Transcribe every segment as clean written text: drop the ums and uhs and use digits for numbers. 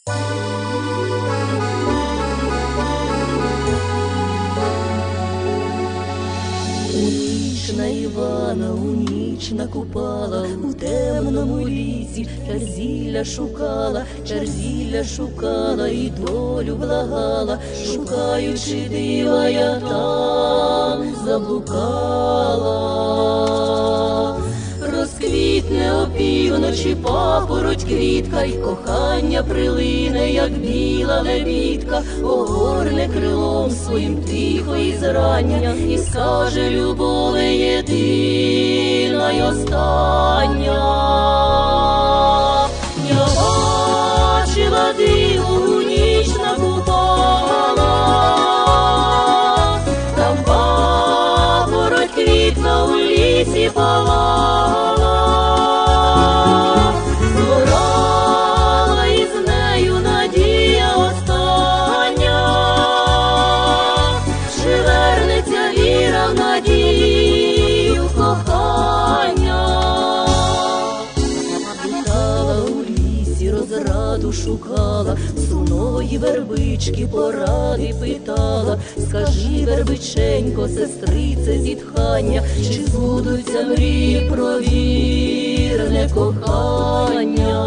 На Івана у ніч накупала, у темному лісі чар зілля шукала і долю благала, шукаючи дива, я там заблукала. Розквітне опівночі папороть квітка, й кохання прилине, як біла лебідка, огорне крилом своїм тихо і зрання, і скаже: любове єдина й остання. Я бачила диво, у ніч накупала, там папороть квітка у лісі палала. Згорала із нею надія остання, чи вернеться віра в надію кохання. Літала у лісі, розраду шукала, сумної вербички поради питала. Скажи, вербиченько, сестрице зітхання, чи збудуться мрії про вірне кохання?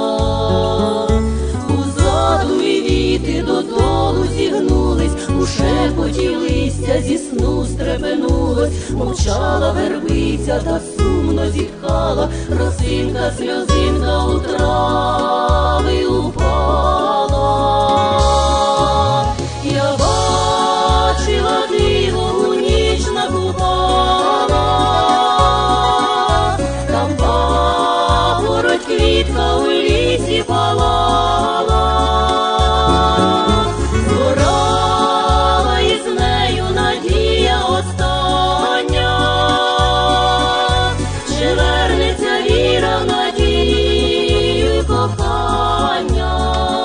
Узаду і віти додолу зігнулись, у шепоті листя зі сну стрепенулось. Мовчала вербиця та сумно зітхала, росинка, сльозинка у трави упала. Я бачила диво, у ніч накупала, там папороть квітка у лісі палала. Згорала із нею надія остання, чи вернеться віра в надію кохання.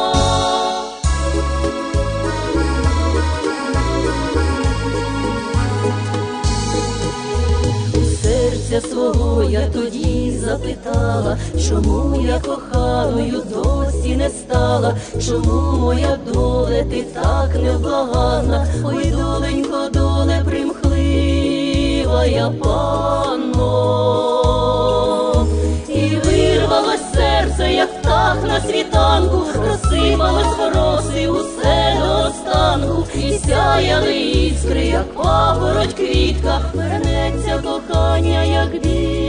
Свого я тоді запитала, чому я коханою досі не стала, чому моя доле ти так невблаганна, ой, доленько, доле примхлива я панно. І вирвалось серце, як птах на світанку, розсипалось в роси усе до останку, і сяяли іскри, як папороть квітка, вернеться кохання, як біль.